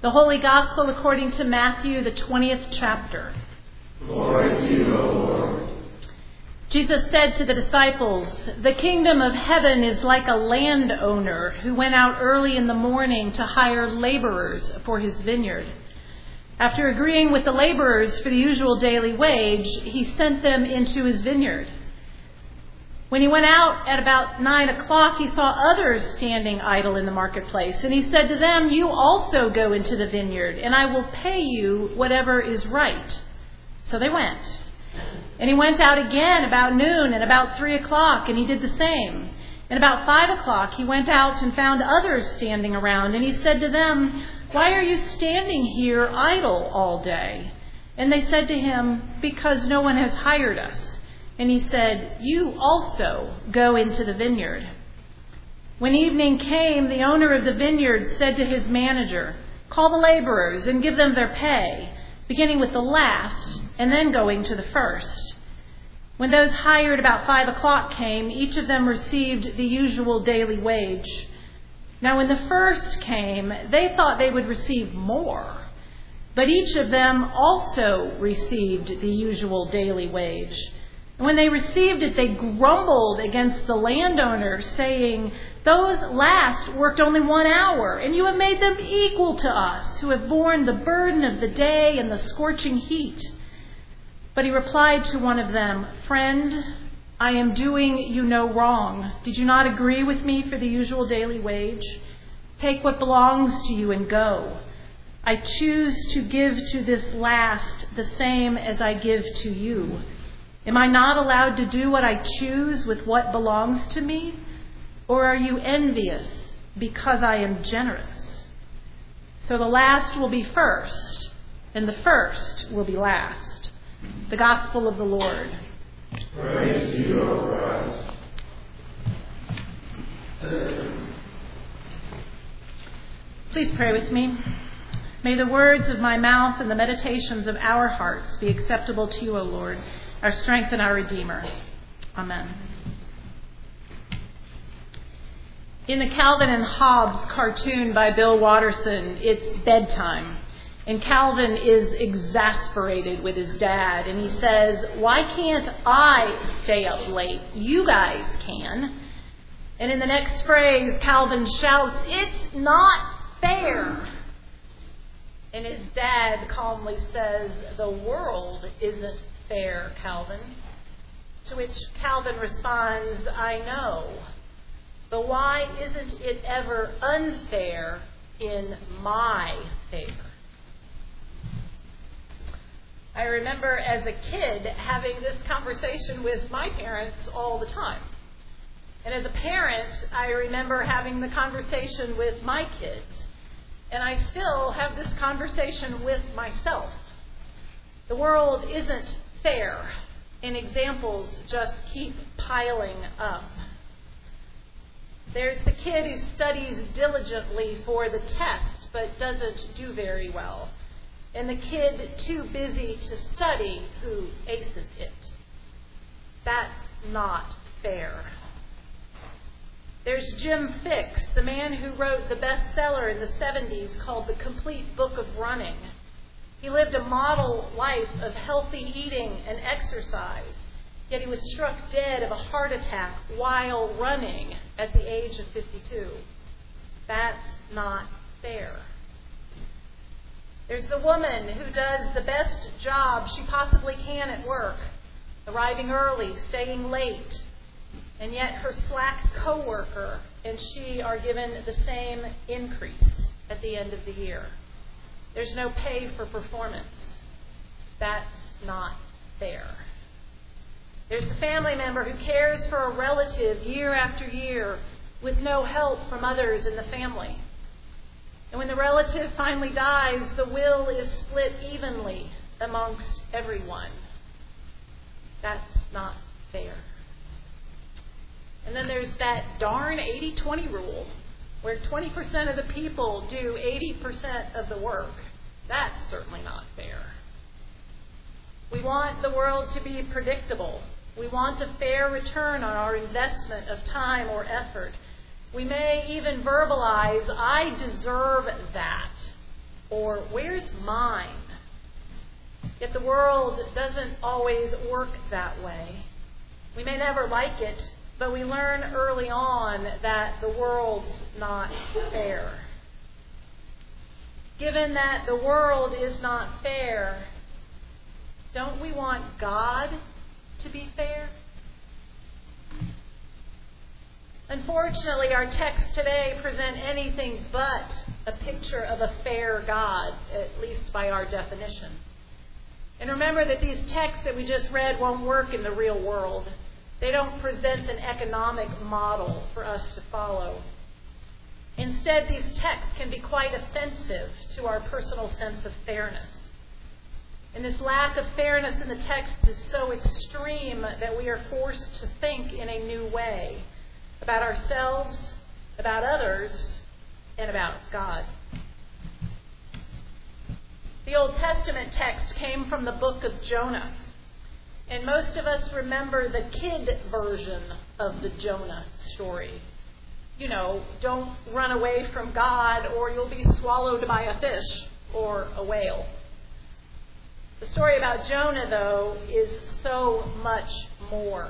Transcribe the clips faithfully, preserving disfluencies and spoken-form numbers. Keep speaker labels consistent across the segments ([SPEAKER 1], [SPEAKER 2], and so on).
[SPEAKER 1] The Holy Gospel according to Matthew, the twentieth chapter.
[SPEAKER 2] Glory to you, O Lord.
[SPEAKER 1] Jesus said to the disciples, "The kingdom of heaven is like a landowner who went out early in the morning to hire laborers for his vineyard. After agreeing with the laborers for the usual daily wage, he sent them into his vineyard. When he went out at about nine o'clock, he saw others standing idle in the marketplace, and he said to them, 'You also go into the vineyard, and I will pay you whatever is right.' So they went. And he went out again about noon and about three o'clock, and he did the same. And about five o'clock he went out and found others standing around, and he said to them, 'Why are you standing here idle all day?' And they said to him, 'Because no one has hired us.' And he said, 'You also go into the vineyard.' When evening came, the owner of the vineyard said to his manager, 'Call the laborers and give them their pay, beginning with the last and then going to the first.' When those hired about five o'clock came, each of them received the usual daily wage. Now when the first came, they thought they would receive more, but each of them also received the usual daily wage. And when they received it, they grumbled against the landowner, saying, 'Those last worked only one hour, and you have made them equal to us, who have borne the burden of the day and the scorching heat.' But he replied to one of them, 'Friend, I am doing you no wrong. Did you not agree with me for the usual daily wage? Take what belongs to you and go. I choose to give to this last the same as I give to you. Am I not allowed to do what I choose with what belongs to me? Or are you envious because I am generous?' So the last will be first, and the first will be last." The Gospel of the Lord.
[SPEAKER 2] Praise to you, O Christ.
[SPEAKER 1] Please pray with me. May the words of my mouth and the meditations of our hearts be acceptable to you, O Lord, our strength and our Redeemer. Amen. In the Calvin and Hobbes cartoon by Bill Watterson, it's bedtime. And Calvin is exasperated with his dad. And he says, "Why can't I stay up late? You guys can." And in the next phrase, Calvin shouts, "It's not fair." And his dad calmly says, "The world isn't fair, Calvin." To which Calvin responds, "I know, but why isn't it ever unfair in my favor?" I remember as a kid having this conversation with my parents all the time. And as a parent, I remember having the conversation with my kids. And I still have this conversation with myself. The world isn't fair, and examples just keep piling up. There's the kid who studies diligently for the test but doesn't do very well, and the kid too busy to study who aces it. That's not fair. There's Jim Fixx, the man who wrote the bestseller in the seventies called The Complete Book of Running. He lived a model life of healthy eating and exercise, yet he was struck dead of a heart attack while running at the age of fifty-two. That's not fair. There's the woman who does the best job she possibly can at work, arriving early, staying late, and yet her slack coworker and she are given the same increase at the end of the year. There's no pay for performance. That's not fair. There's the family member who cares for a relative year after year with no help from others in the family. And when the relative finally dies, the will is split evenly amongst everyone. That's not fair. And then there's that darn eighty twenty rule, where twenty percent of the people do eighty percent of the work. That's certainly not fair. We want the world to be predictable. We want a fair return on our investment of time or effort. We may even verbalize, "I deserve that," or where's mine? Yet the world doesn't always work that way. We may never like it, but we learn early on that the world's not fair. Given that the world is not fair, don't we want God to be fair? Unfortunately, our texts today present anything but a picture of a fair God, at least by our definition. And remember that these texts that we just read won't work in the real world. They don't present an economic model for us to follow. Instead, these texts can be quite offensive to our personal sense of fairness. And this lack of fairness in the text is so extreme that we are forced to think in a new way about ourselves, about others, and about God. The Old Testament text came from the book of Jonah. And most of us remember the kid version of the Jonah story. You know, don't run away from God or you'll be swallowed by a fish or a whale. The story about Jonah, though, is so much more.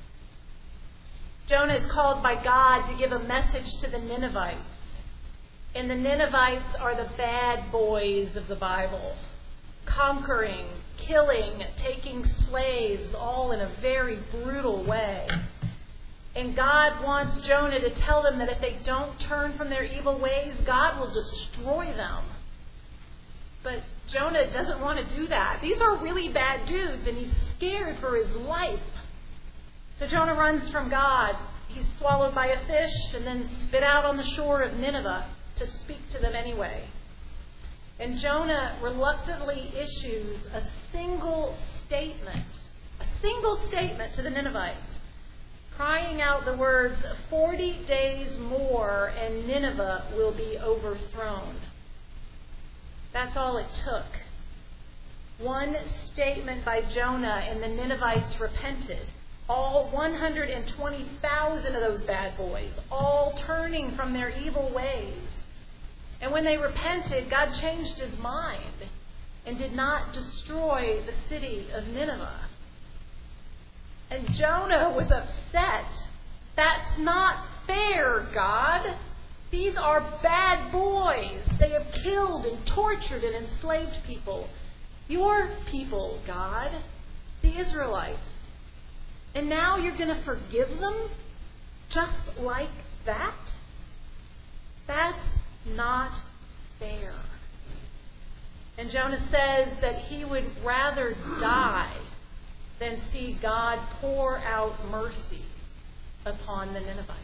[SPEAKER 1] Jonah is called by God to give a message to the Ninevites. And the Ninevites are the bad boys of the Bible, conquering, killing, taking slaves, all in a very brutal way. And God wants Jonah to tell them that if they don't turn from their evil ways, God will destroy them. But Jonah doesn't want to do that. These are really bad dudes, and he's scared for his life. So Jonah runs from God. He's swallowed by a fish and then spit out on the shore of Nineveh to speak to them anyway. And Jonah reluctantly issues a single statement, a single statement to the Ninevites, crying out the words, forty days more and Nineveh will be overthrown. That's all it took. One statement by Jonah and the Ninevites repented. All one hundred twenty thousand of those bad boys, all turning from their evil ways. And when they repented, God changed his mind and did not destroy the city of Nineveh. And Jonah was upset. That's not fair, God. These are bad boys. They have killed and tortured and enslaved people. Your people, God, the Israelites. And now you're going to forgive them just like that? That's not fair. And Jonah says that he would rather die than see God pour out mercy upon the Ninevites.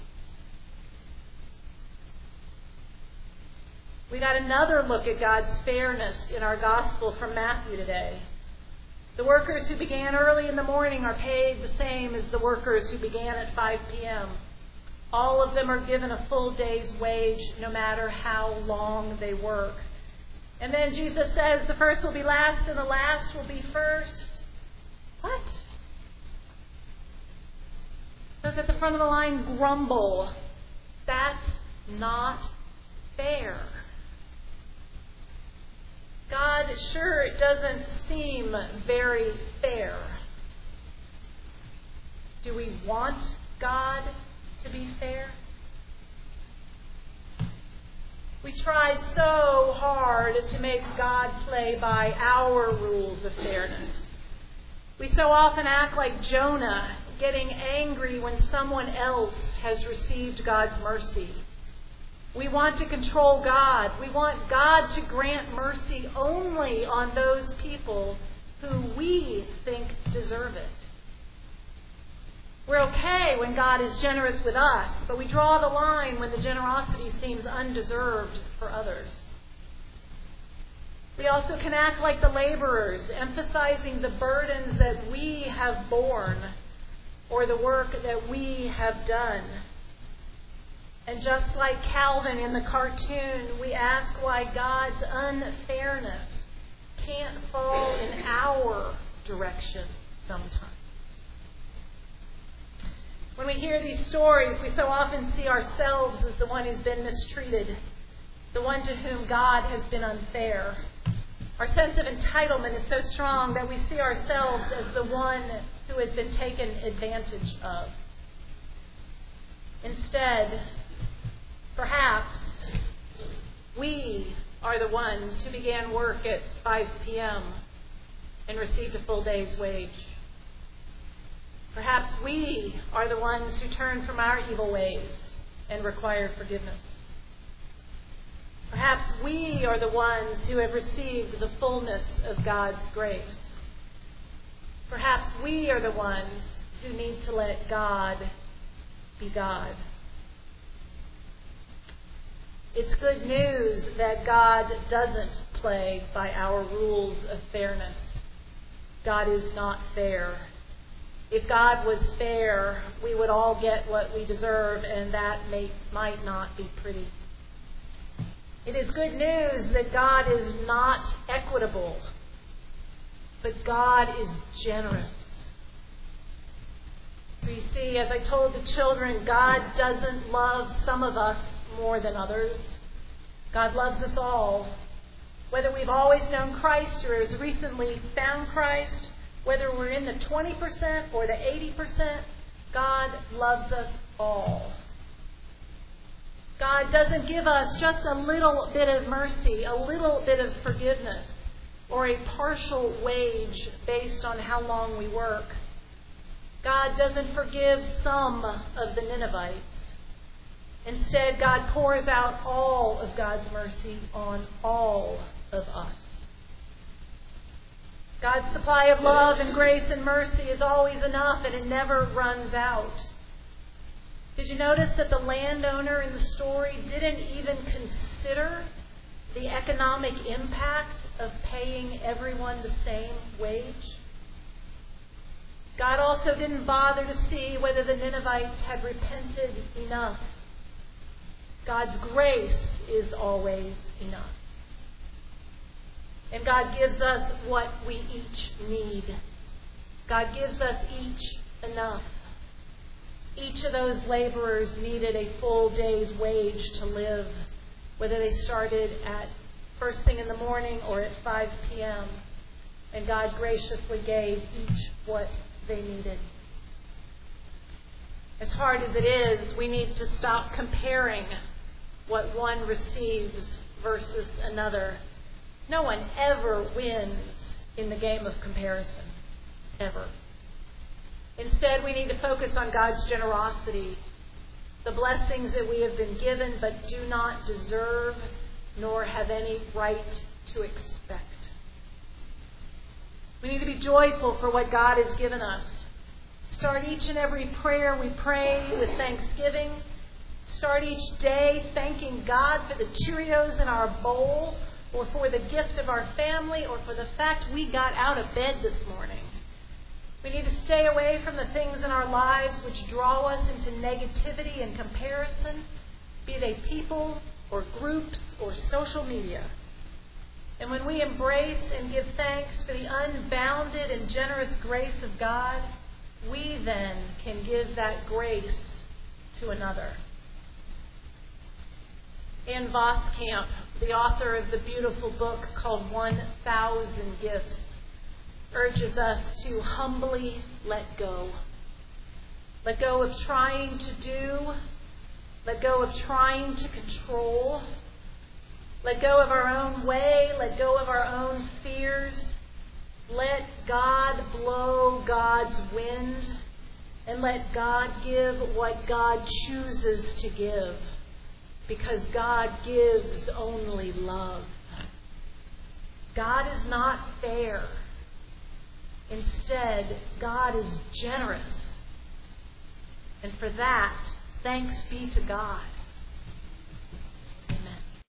[SPEAKER 1] We got another look at God's fairness in our gospel from Matthew today. The workers who began early in the morning are paid the same as the workers who began at five p.m. All of them are given a full day's wage, no matter how long they work. And then Jesus says the first will be last and the last will be first. What? Those at the front of the line grumble. That's not fair. God, sure, it doesn't seem very fair. Do we want God to be fair? We try so hard to make God play by our rules of fairness. We so often act like Jonah, getting angry when someone else has received God's mercy. We want to control God. We want God to grant mercy only on those people who we think deserve it. We're okay when God is generous with us, but we draw the line when the generosity seems undeserved for others. We also can act like the laborers, emphasizing the burdens that we have borne or the work that we have done. And just like Calvin in the cartoon, we ask why God's unfairness can't fall in our direction sometimes. When we hear these stories, we so often see ourselves as the one who's been mistreated. the one to whom God has been unfair. Our sense of entitlement is so strong that we see ourselves as the one who has been taken advantage of. Instead, perhaps we are the ones who began work at five p.m. and received a full day's wage. Perhaps we are the ones who turned from our evil ways and required forgiveness. Perhaps we are the ones who have received the fullness of God's grace. Perhaps we are the ones who need to let God be God. It's good news that God doesn't play by our rules of fairness. God is not fair. If God was fair, we would all get what we deserve, and that may, might not be pretty. It is good news that God is not equitable, but God is generous. You see, as I told the children, God doesn't love some of us more than others. God loves us all. Whether we've always known Christ or as recently found Christ, whether we're in the twenty percent or the eighty percent, God loves us all. God doesn't give us just a little bit of mercy, a little bit of forgiveness, or a partial wage based on how long we work. God doesn't forgive some of the Ninevites. Instead, God pours out all of God's mercy on all of us. God's supply of love and grace and mercy is always enough, and it never runs out. Did you notice that the landowner in the story didn't even consider the economic impact of paying everyone the same wage? God also didn't bother to see whether the Ninevites had repented enough. God's grace is always enough. And God gives us what we each need. God gives us each enough. Each of those laborers needed a full day's wage to live, whether they started at first thing in the morning or at five p.m. And God graciously gave each what they needed. As hard as it is, we need to stop comparing what one receives versus another. No one ever wins in the game of comparison, ever. Instead, we need to focus on God's generosity, the blessings that we have been given but do not deserve nor have any right to expect. We need to be joyful for what God has given us. Start each and every prayer we pray with thanksgiving. Start each day thanking God for the Cheerios in our bowl, or for the gift of our family, or for the fact we got out of bed this morning. We need to stay away from the things in our lives which draw us into negativity and comparison, be they people or groups or social media. And when we embrace and give thanks for the unbounded and generous grace of God, we then can give that grace to another. Ann Voskamp, the author of the beautiful book called one thousand Gifts, urges us to humbly let go. Let go of trying to do. Let go of trying to control. Let go of our own way. Let go of our own fears. Let God blow God's wind. And let God give what God chooses to give. Because God gives only love. God is not fair. Instead, God is generous. And for that, thanks be to God.